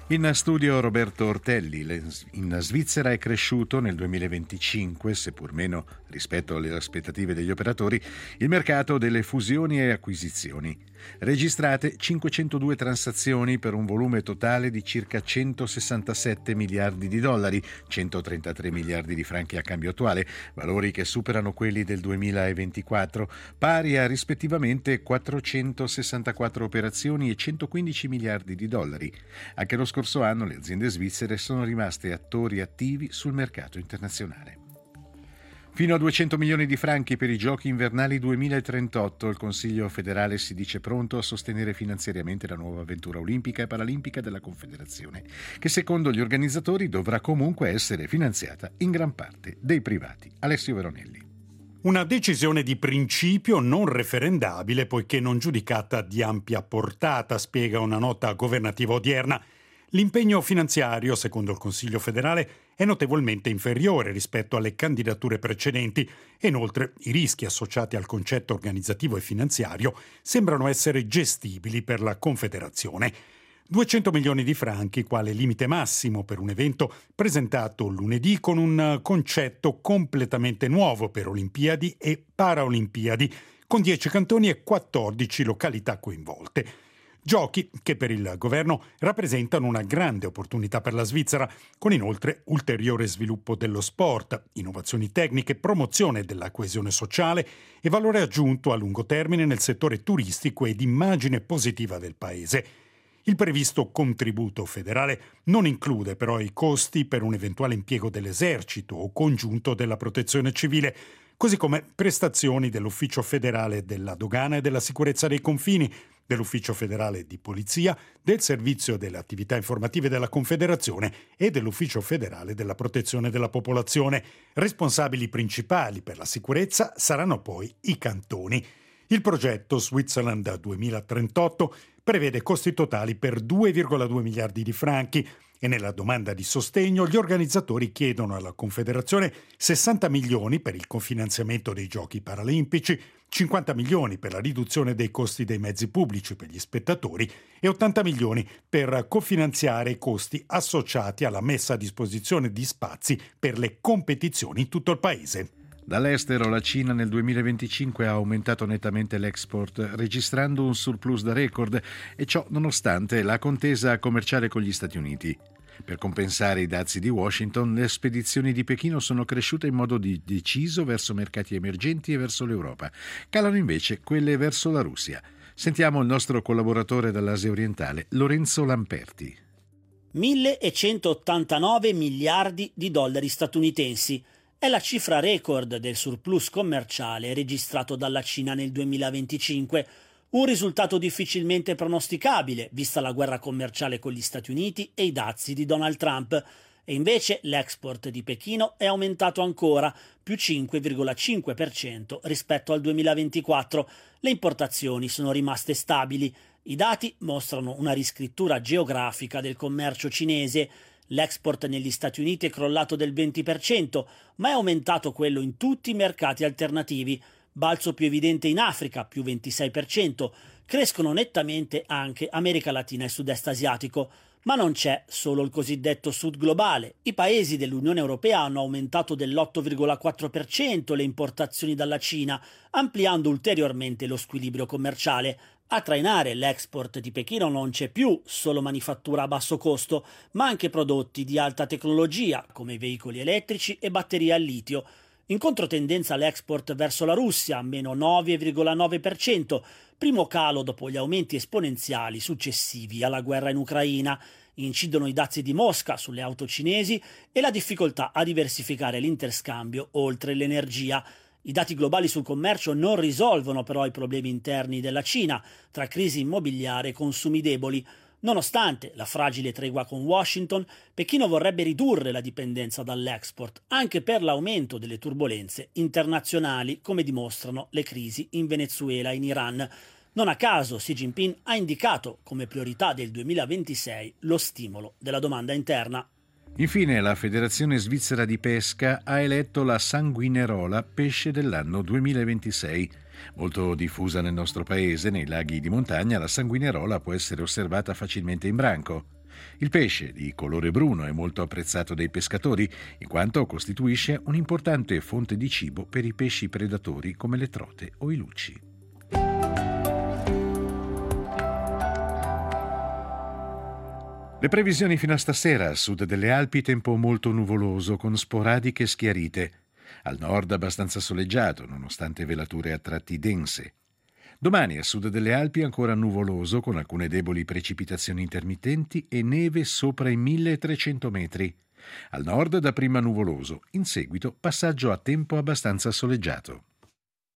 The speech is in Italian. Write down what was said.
In studio Roberto Ortelli. In Svizzera è cresciuto nel 2025, seppur meno rispetto alle aspettative degli operatori, il mercato delle fusioni e acquisizioni. Registrate 502 transazioni per un volume totale di circa 167 miliardi di dollari, 133 miliardi di franchi a cambio attuale, valori che superano quelli del 2024, pari a rispettivamente 464 operazioni e 115 miliardi di dollari. Anche lo scorso anno le aziende svizzere sono rimaste attori attivi sul mercato internazionale. Fino a 200 milioni di franchi per i Giochi invernali 2038. Il Consiglio federale si dice pronto a sostenere finanziariamente la nuova avventura olimpica e paralimpica della Confederazione, che secondo gli organizzatori dovrà comunque essere finanziata in gran parte dai privati. Alessio Veronelli. Una decisione di principio non referendabile poiché non giudicata di ampia portata, spiega una nota governativa odierna. L'impegno finanziario, secondo il Consiglio federale, è notevolmente inferiore rispetto alle candidature precedenti e inoltre i rischi associati al concetto organizzativo e finanziario sembrano essere gestibili per la Confederazione. 200 milioni di franchi quale limite massimo per un evento presentato lunedì con un concetto completamente nuovo per Olimpiadi e Paraolimpiadi, con 10 cantoni e 14 località coinvolte. Giochi che per il governo rappresentano una grande opportunità per la Svizzera, con inoltre ulteriore sviluppo dello sport, innovazioni tecniche, promozione della coesione sociale e valore aggiunto a lungo termine nel settore turistico ed immagine positiva del paese. Il previsto contributo federale non include però i costi per un eventuale impiego dell'esercito o congiunto della protezione civile, così come prestazioni dell'Ufficio federale della dogana e della sicurezza dei confini, dell'Ufficio federale di polizia, del Servizio delle attività informative della Confederazione e dell'Ufficio federale della protezione della popolazione. Responsabili principali per la sicurezza saranno poi i cantoni. Il progetto Switzerland 2038 prevede costi totali per 2,2 miliardi di franchi e nella domanda di sostegno gli organizzatori chiedono alla Confederazione 60 milioni per il cofinanziamento dei Giochi paralimpici, 50 milioni per la riduzione dei costi dei mezzi pubblici per gli spettatori e 80 milioni per cofinanziare i costi associati alla messa a disposizione di spazi per le competizioni in tutto il paese. Dall'estero la Cina nel 2025 ha aumentato nettamente l'export, registrando un surplus da record, e ciò nonostante la contesa commerciale con gli Stati Uniti. Per compensare i dazi di Washington, le spedizioni di Pechino sono cresciute in modo deciso verso mercati emergenti e verso l'Europa. Calano invece quelle verso la Russia. Sentiamo il nostro collaboratore dall'Asia orientale, Lorenzo Lamperti. 1.189 miliardi di dollari statunitensi. È la cifra record del surplus commerciale registrato dalla Cina nel 2025, un risultato difficilmente pronosticabile vista la guerra commerciale con gli Stati Uniti e i dazi di Donald Trump. E invece l'export di Pechino è aumentato ancora, più 5,5% rispetto al 2024. Le importazioni sono rimaste stabili. I dati mostrano una riscrittura geografica del commercio cinese. L'export negli Stati Uniti è crollato del 20%, ma è aumentato quello in tutti i mercati alternativi. Balzo più evidente in Africa, più 26%. Crescono nettamente anche America Latina e Sud-Est asiatico. Ma non c'è solo il cosiddetto Sud globale. I paesi dell'Unione Europea hanno aumentato dell'8,4% le importazioni dalla Cina, ampliando ulteriormente lo squilibrio commerciale. A trainare l'export di Pechino non c'è più solo manifattura a basso costo, ma anche prodotti di alta tecnologia, come veicoli elettrici e batterie al litio. In controtendenza l'export verso la Russia, meno 9,9%, primo calo dopo gli aumenti esponenziali successivi alla guerra in Ucraina. Incidono i dazi di Mosca sulle auto cinesi e la difficoltà a diversificare l'interscambio oltre l'energia. I dati globali sul commercio non risolvono però i problemi interni della Cina, tra crisi immobiliare e consumi deboli. Nonostante la fragile tregua con Washington, Pechino vorrebbe ridurre la dipendenza dall'export, anche per l'aumento delle turbolenze internazionali, come dimostrano le crisi in Venezuela e in Iran. Non a caso Xi Jinping ha indicato come priorità del 2026 lo stimolo della domanda interna. Infine, la Federazione Svizzera di Pesca ha eletto la sanguinerola pesce dell'anno 2026. Molto diffusa nel nostro paese, nei laghi di montagna, la sanguinerola può essere osservata facilmente in branco. Il pesce, di colore bruno, è molto apprezzato dai pescatori, in quanto costituisce un'importante fonte di cibo per i pesci predatori come le trote o i lucci. Le previsioni fino a stasera: a sud delle Alpi tempo molto nuvoloso con sporadiche schiarite. Al nord abbastanza soleggiato, nonostante velature a tratti dense. Domani a sud delle Alpi ancora nuvoloso con alcune deboli precipitazioni intermittenti e neve sopra i 1300 metri. Al nord dapprima nuvoloso, in seguito passaggio a tempo abbastanza soleggiato.